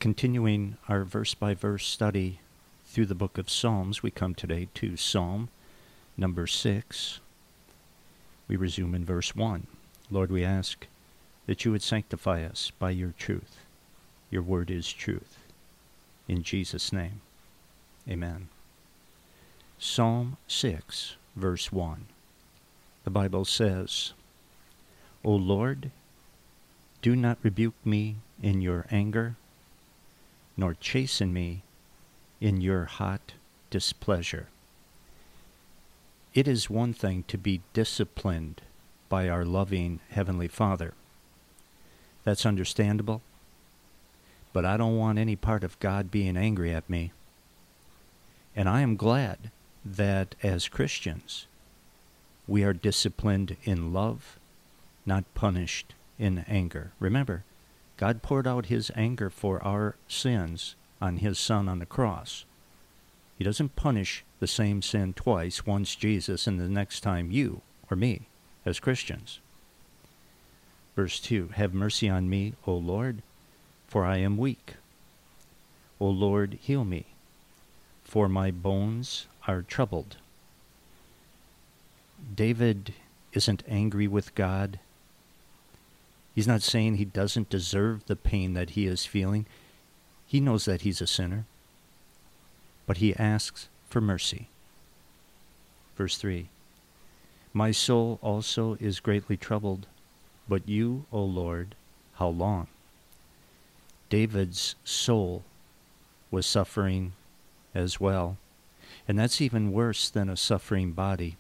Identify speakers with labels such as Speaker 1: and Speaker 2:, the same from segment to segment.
Speaker 1: Continuing our verse-by-verse study through the book of Psalms, we come today to Psalm number 6. We resume in verse 1. Lord, we ask that you would sanctify us by your truth. Your word is truth. In Jesus' name, amen. Psalm 6, verse 1. The Bible says, O Lord, do not rebuke me in your anger, nor chasten me in your hot displeasure. It is one thing to be disciplined by our loving Heavenly Father. That's understandable, but I don't want any part of God being angry at me. And I am glad that as Christians, we are disciplined in love, not punished in anger. Remember, God poured out his anger for our sins on his Son on the cross. He doesn't punish the same sin twice, once Jesus and the next time you or me as Christians. Verse 2, Have mercy on me, O Lord, for I am weak. O Lord, heal me, for my bones are troubled. David isn't angry with God. He's not saying he doesn't deserve the pain that he is feeling. He knows that he's a sinner. But he asks for mercy. Verse 3, My soul also is greatly troubled, but you, O Lord, how long? David's soul was suffering as well, and that's even worse than a suffering body.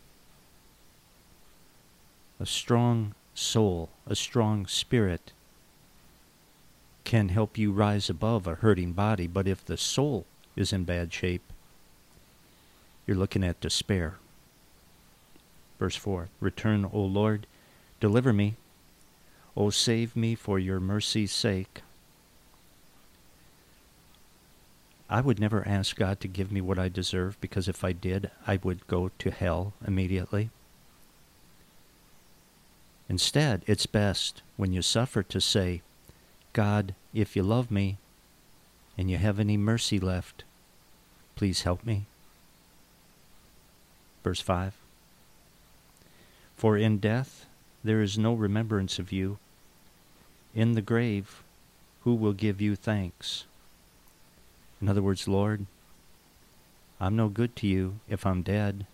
Speaker 1: A strong soul, a strong spirit can help you rise above a hurting body, but if the soul is in bad shape, you're looking at despair. Verse 4, Return, O Lord, deliver me. O save me for your mercy's sake. I would never ask God to give me what I deserve, because if I did, I would go to hell immediately. Instead, it's best when you suffer to say, God, if you love me and you have any mercy left, please help me. Verse 5, For in death there is no remembrance of you. In the grave, who will give you thanks? In other words, Lord, I'm no good to you if I'm dead.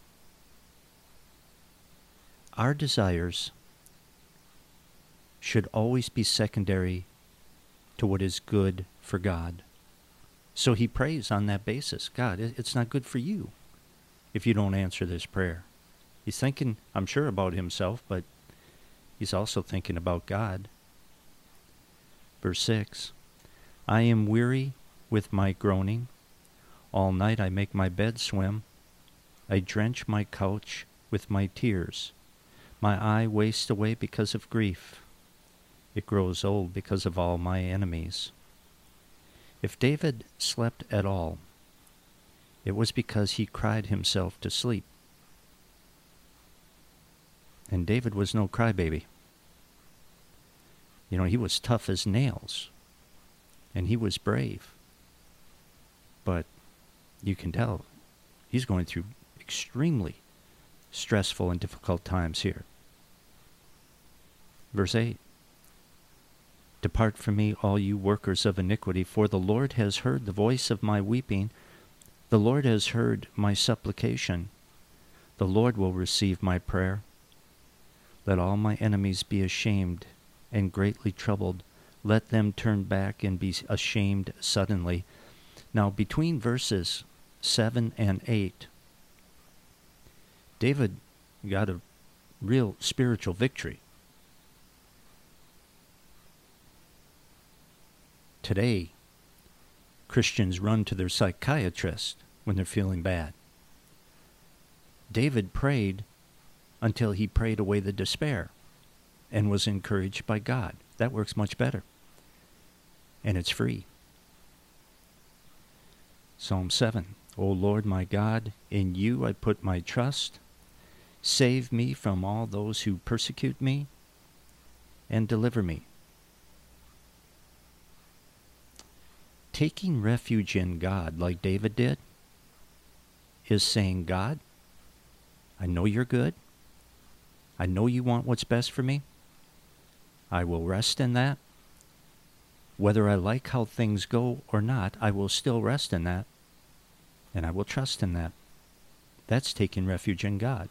Speaker 1: Our desires should always be secondary to what is good for God. So he prays on that basis. God, it's not good for you if you don't answer this prayer. He's thinking, I'm sure, about himself, but he's also thinking about God. Verse 6, I am weary with my groaning. All night I make my bed swim. I drench my couch with my tears. My eye wastes away because of grief. It grows old because of all my enemies. If David slept at all, it was because he cried himself to sleep. And David was no crybaby. You know, he was tough as nails, and he was brave. But you can tell he's going through extremely stressful and difficult times here. Verse 8, Depart from me, all you workers of iniquity, for the Lord has heard the voice of my weeping. The Lord has heard my supplication. The Lord will receive my prayer. Let all my enemies be ashamed and greatly troubled. Let them turn back and be ashamed suddenly. Now, between verses 7 and 8, David got a real spiritual victory. Today, Christians run to their psychiatrist when they're feeling bad. David prayed until he prayed away the despair and was encouraged by God. That works much better. And it's free. Psalm 7, O Lord my God, in you I put my trust. Save me from all those who persecute me, and deliver me. taking refuge in God, like David did, is saying, God, I know you're good. I know you want what's best for me. I will rest in that. Whether I like how things go or not, I will still rest in that, and I will trust in that. That's taking refuge in God.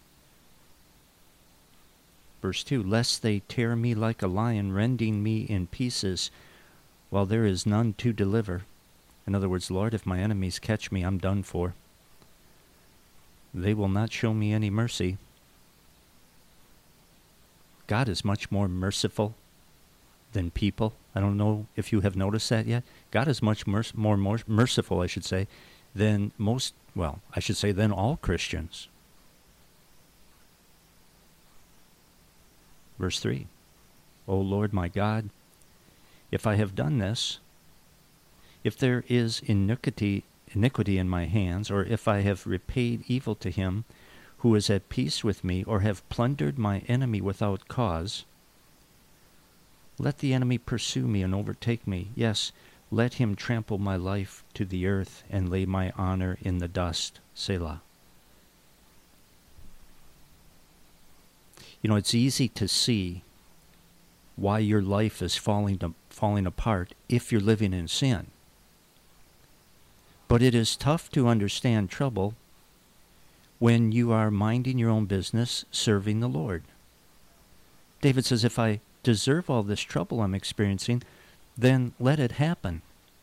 Speaker 1: Verse 2, lest they tear me like a lion, rending me in pieces, while there is none to deliver. In other words, Lord, if my enemies catch me, I'm done for. They will not show me any mercy. God is much more merciful than people. I don't know if you have noticed that yet. God is much more merciful, I should say, than than all Christians. Verse 3, O Lord my God, if I have done this, if there is iniquity in my hands, or if I have repaid evil to him who is at peace with me, or have plundered my enemy without cause, let the enemy pursue me and overtake me. Yes, let him trample my life to the earth and lay my honor in the dust. Selah. You know, it's easy to see why your life is falling apart if you're living in sin. But it is tough to understand trouble when you are minding your own business, serving the Lord. David says, if I deserve all this trouble I'm experiencing, then let it happen.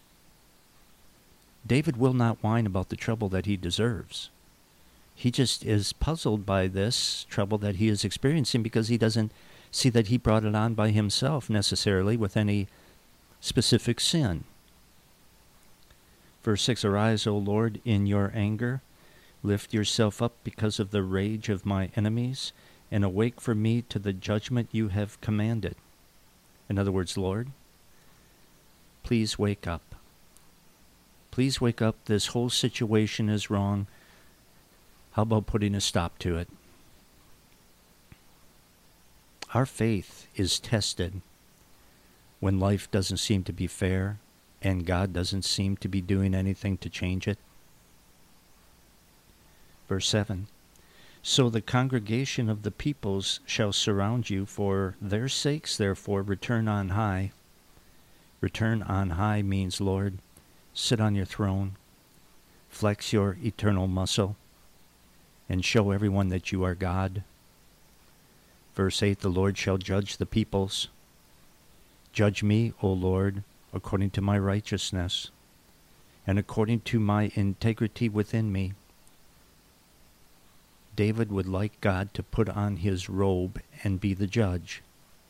Speaker 1: David will not whine about the trouble that he deserves. He just is puzzled by this trouble that he is experiencing because he doesn't see that he brought it on by himself necessarily with any specific sin. Verse 6, Arise, O Lord, in your anger. Lift yourself up because of the rage of my enemies, and awake for me to the judgment you have commanded. In other words, Lord, please wake up. Please wake up. This whole situation is wrong. How about putting a stop to it? Our faith is tested when life doesn't seem to be fair and God doesn't seem to be doing anything to change it. Verse 7, So the congregation of the peoples shall surround you. For their sakes, therefore, return on high. Return on high means, Lord, sit on your throne, flex your eternal muscle, and show everyone that you are God. Verse 8, The Lord shall judge the peoples. Judge me, O Lord, according to my righteousness, and according to my integrity within me. David would like God to put on his robe and be the judge.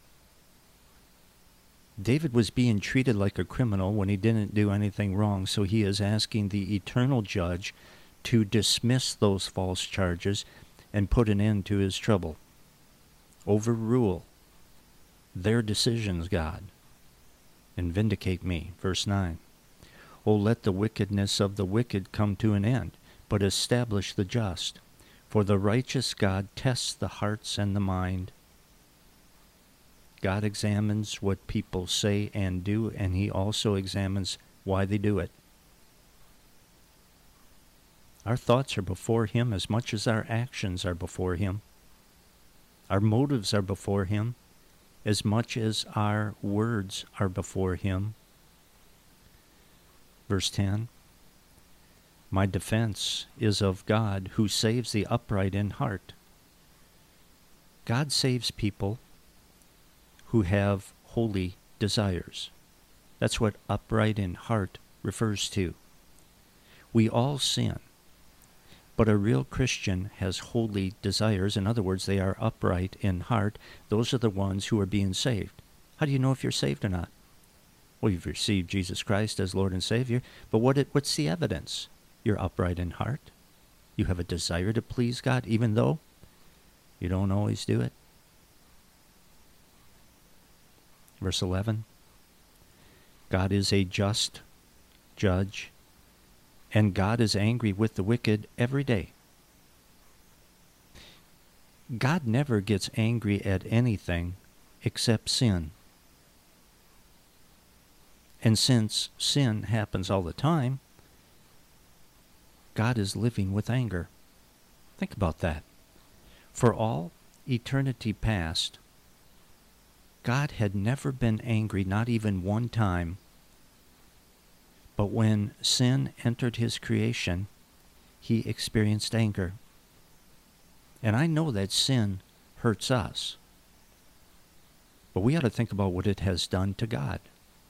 Speaker 1: David was being treated like a criminal when he didn't do anything wrong, so he is asking the eternal judge to dismiss those false charges and put an end to his trouble. Overrule their decisions, God, and vindicate me. Verse 9, O let the wickedness of the wicked come to an end, but establish the just. For the righteous God tests the hearts and the mind. God examines what people say and do, and he also examines why they do it. Our thoughts are before him as much as our actions are before him. Our motives are before him as much as our words are before him. Verse 10, My defense is of God, who saves the upright in heart. God saves people who have holy desires. That's what upright in heart refers to. We all sin, but a real Christian has holy desires. In other words, they are upright in heart. Those are the ones who are being saved. How do you know if you're saved or not? Well, you've received Jesus Christ as Lord and Savior, but what's the evidence? You're upright in heart. You have a desire to please God, even though you don't always do it. Verse 11, God is a just judge, and God is angry with the wicked every day. God never gets angry at anything except sin. And since sin happens all the time, God is living with anger. Think about that. For all eternity past, God had never been angry, not even one time. But when sin entered his creation, he experienced anger. And I know that sin hurts us. But we ought to think about what it has done to God.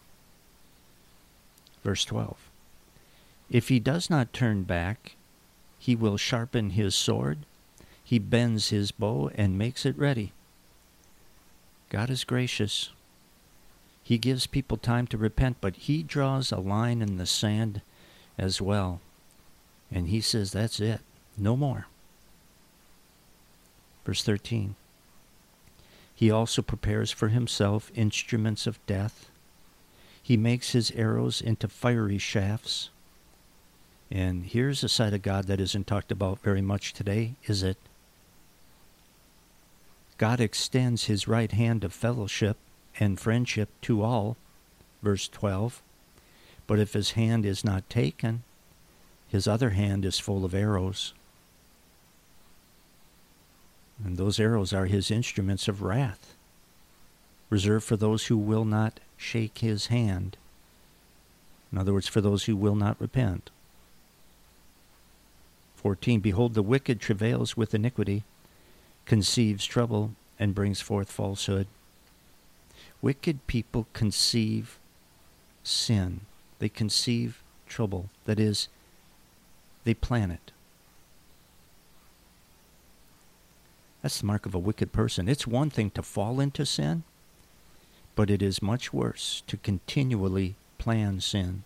Speaker 1: Verse 12. If he does not turn back, he will sharpen his sword. He bends his bow and makes it ready. God is gracious. He gives people time to repent, but he draws a line in the sand as well. And he says, that's it. No more. Verse 13. He also prepares for himself instruments of death. He makes his arrows into fiery shafts. And here's a side of God that isn't talked about very much today, is it? God extends his right hand of fellowship and friendship to all, verse 12. But if his hand is not taken, his other hand is full of arrows. And those arrows are his instruments of wrath, reserved for those who will not shake his hand. In other words, for those who will not repent. 14, behold, the wicked travails with iniquity, conceives trouble, and brings forth falsehood. Wicked people conceive sin. They conceive trouble. That is, they plan it. That's the mark of a wicked person. It's one thing to fall into sin, but it is much worse to continually plan sin.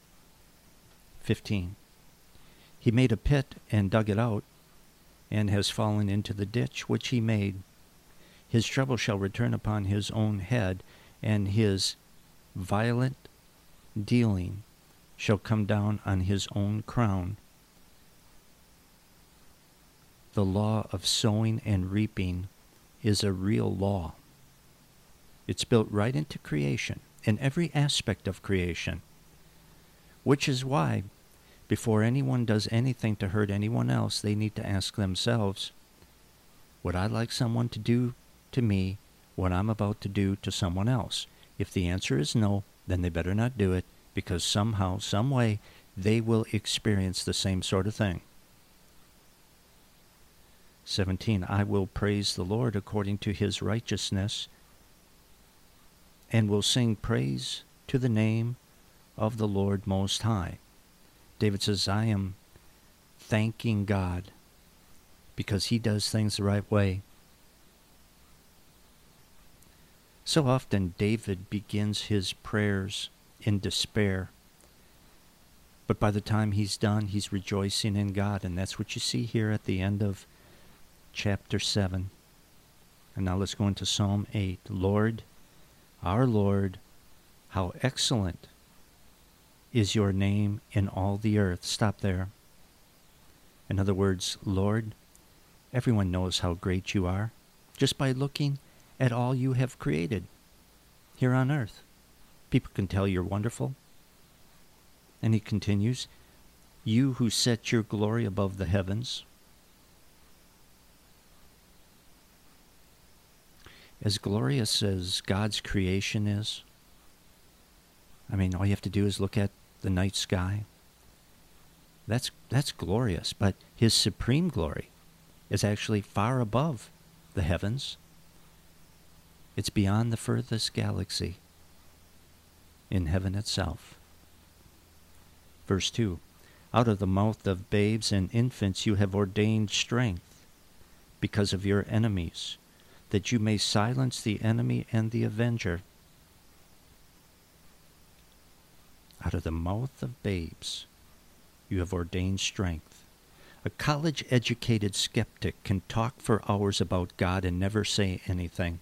Speaker 1: 15. He made a pit and dug it out, and has fallen into the ditch which he made. His trouble shall return upon his own head, and his violent dealing shall come down on his own crown. The law of sowing and reaping is a real law. It's built right into creation, in every aspect of creation, which is why before anyone does anything to hurt anyone else, they need to ask themselves, would I like someone to do to me what I'm about to do to someone else? If the answer is no, then they better not do it, because somehow, some way, they will experience the same sort of thing. 17, I will praise the Lord according to his righteousness, and will sing praise to the name of the Lord Most High. David says, I am thanking God because he does things the right way. So often David begins his prayers in despair, but by the time he's done, he's rejoicing in God, and that's what you see here at the end of chapter 7. And now let's go into Psalm 8. Lord, our Lord, how excellent is your name in all the earth. Stop there. In other words, Lord, everyone knows how great you are just by looking at all you have created here on earth. People can tell you're wonderful. And he continues, you who set your glory above the heavens. As glorious as God's creation is, I mean, all you have to do is look at the night sky. That's glorious, but his supreme glory is actually far above the heavens. It's beyond the furthest galaxy in heaven itself. Verse 2, out of the mouth of babes and infants you have ordained strength because of your enemies, that you may silence the enemy and the avenger. Out of the mouth of babes you have ordained strength. A college-educated skeptic can talk for hours about God and never say anything.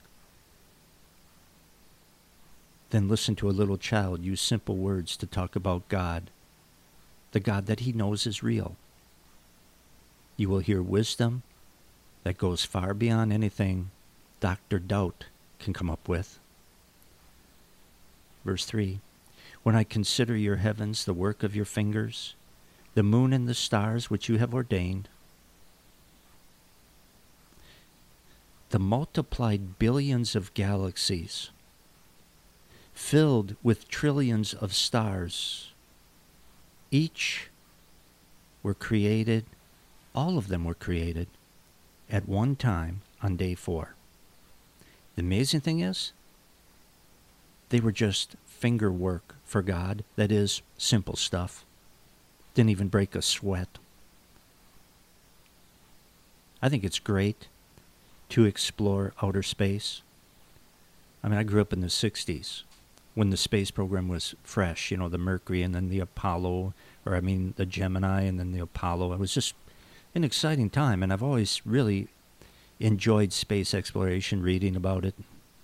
Speaker 1: Then listen to a little child use simple words to talk about God, the God that he knows is real. You will hear wisdom that goes far beyond anything Dr. Doubt can come up with. Verse 3, When I consider your heavens, the work of your fingers, the moon and the stars which you have ordained, the multiplied billions of galaxies, filled with trillions of stars, each were created, all of them were created at one time on day 4. The amazing thing is, they were just finger work for God. That is, simple stuff. Didn't even break a sweat. I think it's great to explore outer space. I mean, I grew up in the 60s when the space program was fresh, the Mercury and then the Apollo, the Gemini and then the Apollo. It was just an exciting time, and I've always really enjoyed space exploration, reading about it.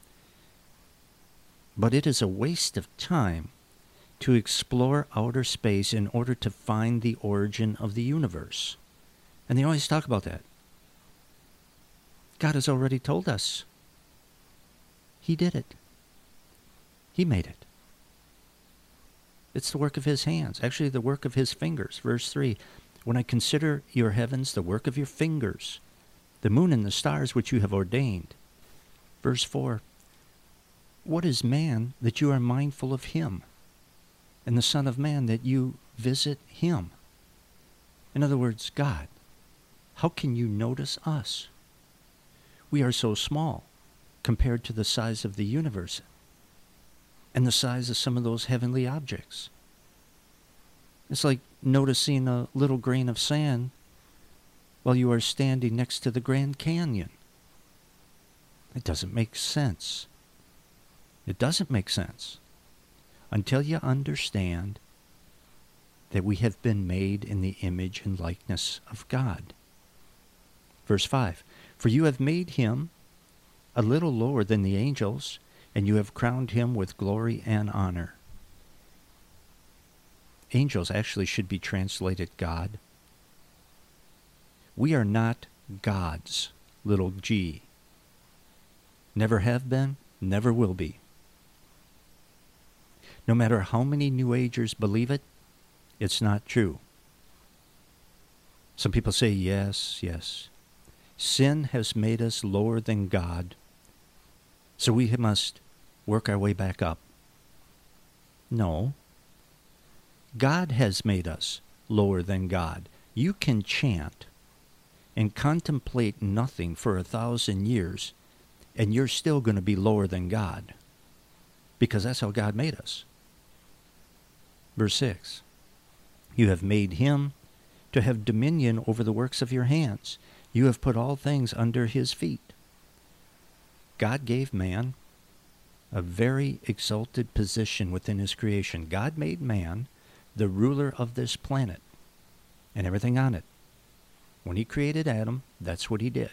Speaker 1: But it is a waste of time to explore outer space in order to find the origin of the universe. And they always talk about that. God has already told us. He did it. He made it. It's the work of his hands, actually the work of his fingers. Verse 3, when I consider your heavens, the work of your fingers, the moon and the stars which you have ordained. Verse 4, what is man that you are mindful of him, and the Son of Man that you visit him? In other words, God, how can you notice us? We are so small compared to the size of the universe and the size of some of those heavenly objects. It's like noticing a little grain of sand while you are standing next to the Grand Canyon. It doesn't make sense. It doesn't make sense until you understand that we have been made in the image and likeness of God. Verse 5, for you have made him a little lower than the angels, and you have crowned him with glory and honor. Angels actually should be translated God. We are not gods, little g. Never have been, never will be. No matter how many New Agers believe it, it's not true. Some people say, yes, yes. Sin has made us lower than God, so we must work our way back up. No. God has made us lower than God. You can chant and contemplate nothing for 1,000 years, and you're still going to be lower than God, because that's how God made us. Verse 6, you have made him to have dominion over the works of your hands. You have put all things under his feet. God gave man a very exalted position within his creation. God made man the ruler of this planet and everything on it. When he created Adam, that's what he did.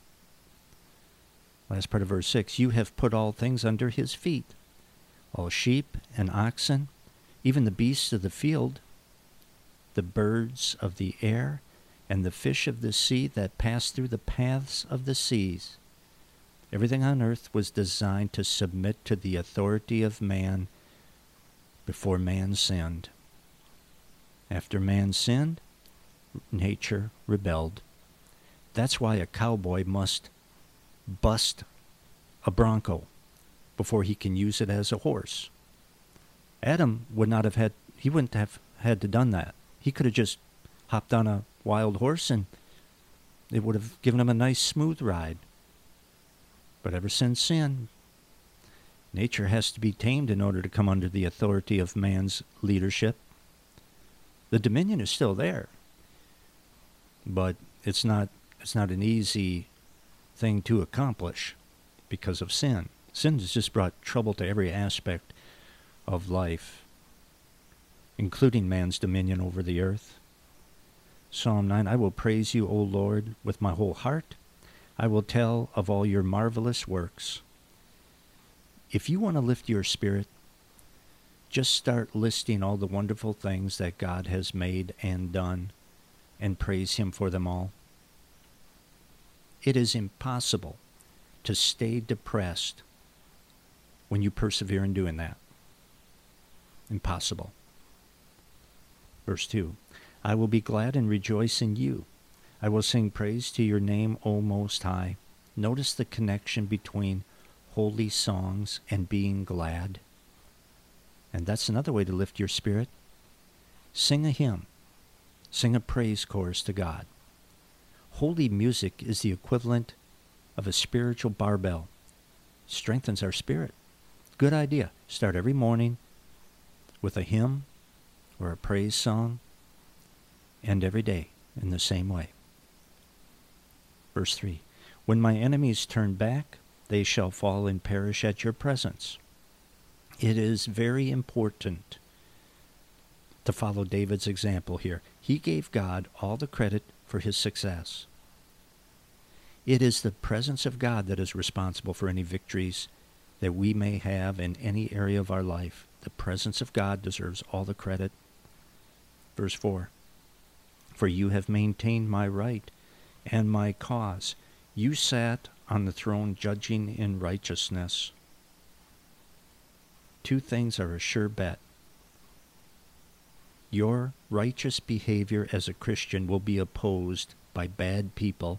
Speaker 1: Last part of verse 6, you have put all things under his feet, all sheep and oxen, even the beasts of the field, the birds of the air, and the fish of the sea that pass through the paths of the seas. Everything on earth was designed to submit to the authority of man before man sinned. After man sinned, nature rebelled. That's why a cowboy must bust a bronco before he can use it as a horse. Adam wouldn't have had to done that. He could have just hopped on a wild horse and it would have given him a nice smooth ride. But ever since sin, nature has to be tamed in order to come under the authority of man's leadership. The dominion is still there, but it's not an easy thing to accomplish because of sin. Sin has just brought trouble to every aspect of life, including man's dominion over the earth. Psalm 9, I will praise you, O Lord, with my whole heart. I will tell of all your marvelous works. If you want to lift your spirit, just start listing all the wonderful things that God has made and done, and praise him for them all. It is impossible to stay depressed when you persevere in doing that. Impossible. Verse 2, I will be glad and rejoice in you. I will sing praise to your name, O Most High. Notice the connection between holy songs and being glad. And that's another way to lift your spirit. Sing a hymn. Sing a praise chorus to God. Holy music is the equivalent of a spiritual barbell. Strengthens our spirit. Good idea. Start every morning with a hymn or a praise song. End every day in the same way. Verse 3, when my enemies turn back, they shall fall and perish at your presence. It is very important to follow David's example here. He gave God all the credit for his success. It is the presence of God that is responsible for any victories that we may have in any area of our life. The presence of God deserves all the credit. Verse 4, for you have maintained my right and my cause. You sat on the throne judging in righteousness. Two things are a sure bet. Your righteous behavior as a Christian will be opposed by bad people,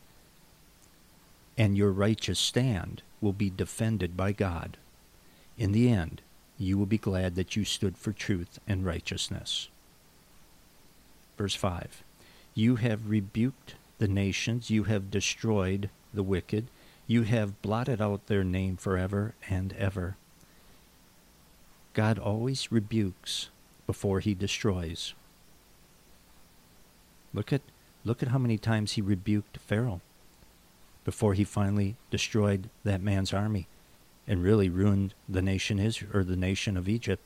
Speaker 1: and your righteous stand will be defended by God. In the end, you will be glad that you stood for truth and righteousness. Verse 5, you have rebuked the nations, you have destroyed the wicked, you have blotted out their name forever and ever. God always rebukes before he destroys. Look at how many times he rebuked Pharaoh before he finally destroyed that man's army and really ruined the nation Israel, or the nation of Egypt.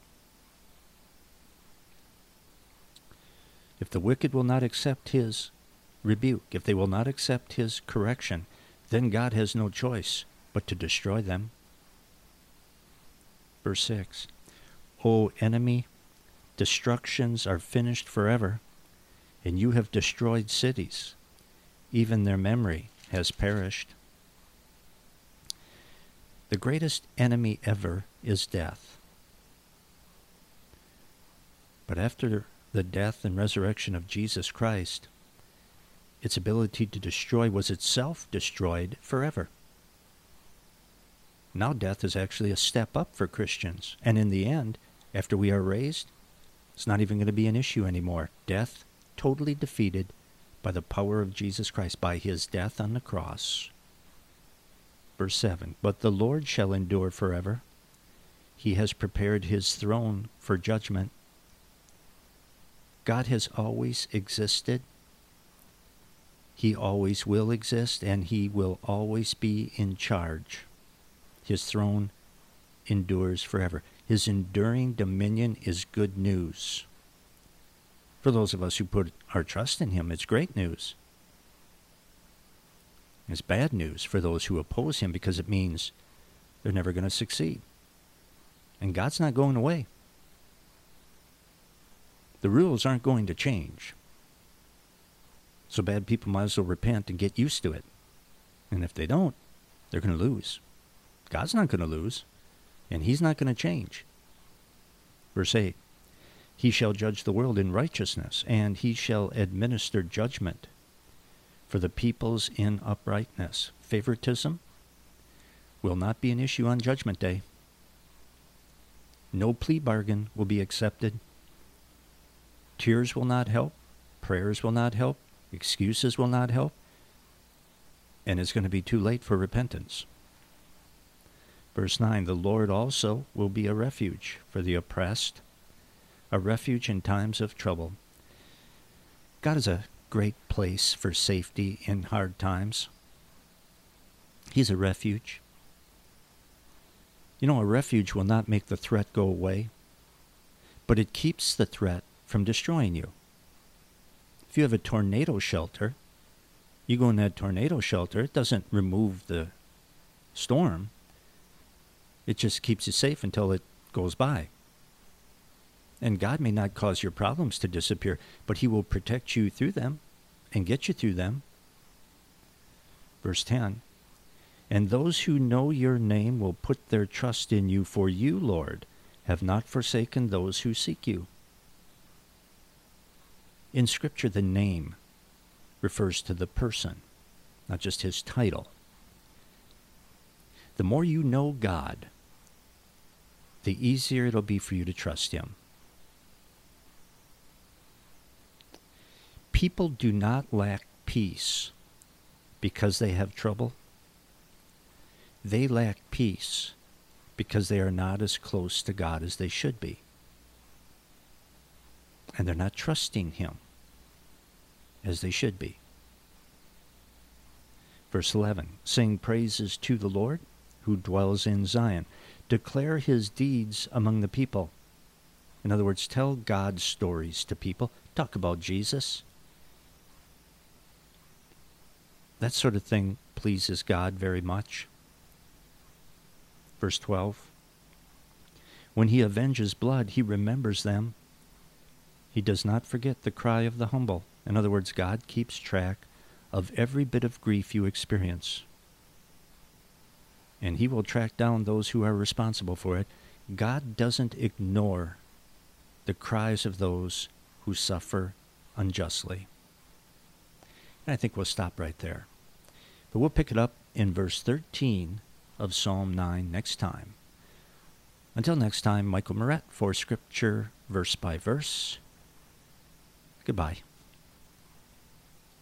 Speaker 1: If the wicked will not accept his rebuke, if they will not accept his correction, then God has no choice but to destroy them. Verse 6, O enemy, destructions are finished forever, and you have destroyed cities. Even their memory has perished. The greatest enemy ever is death. But after the death and resurrection of Jesus Christ, its ability to destroy was itself destroyed forever. Now death is actually a step up for Christians. And in the end, after we are raised, it's not even going to be an issue anymore. Death totally defeated by the power of Jesus Christ, by his death on the cross. Verse 7, but the Lord shall endure forever. He has prepared his throne for judgment. God has always existed. He always will exist, and he will always be in charge. His throne endures forever. His enduring dominion is good news. For those of us who put our trust in him, it's great news. It's bad news for those who oppose him, because it means they're never going to succeed. And God's not going away. The rules aren't going to change. So bad people might as well repent and get used to it. And if they don't, they're going to lose. God's not going to lose, and he's not going to change. Verse 8, he shall judge the world in righteousness, and he shall administer judgment for the peoples in uprightness. Favoritism will not be an issue on Judgment Day. No plea bargain will be accepted. Tears will not help. Prayers will not help. Excuses will not help. And it's going to be too late for repentance. Verse 9, the Lord also will be a refuge for the oppressed, a refuge in times of trouble. God is a great place for safety in hard times. He's a refuge. You know, a refuge will not make the threat go away, but it keeps the threat from destroying you. If you have a tornado shelter, you go in that tornado shelter, it doesn't remove the storm. It just keeps you safe until it goes by. And God may not cause your problems to disappear, but he will protect you through them and get you through them. Verse 10, and those who know your name will put their trust in you, for you, Lord, have not forsaken those who seek you. In Scripture, the name refers to the person, not just his title. The more you know God, the easier it'll be for you to trust him. People do not lack peace because they have trouble. They lack peace because they are not as close to God as they should be. And they're not trusting him as they should be. Verse 11, sing praises to the Lord who dwells in Zion. Declare his deeds among the people. In other words, tell God's stories to people. Talk about Jesus. That sort of thing pleases God very much. Verse 12, when he avenges blood, he remembers them. He does not forget the cry of the humble. In other words, God keeps track of every bit of grief you experience. And he will track down those who are responsible for it. God doesn't ignore the cries of those who suffer unjustly. And I think we'll stop right there. But we'll pick it up in verse 13 of Psalm 9 next time. Until next time, Michael Moret for Scripture Verse by Verse. Goodbye.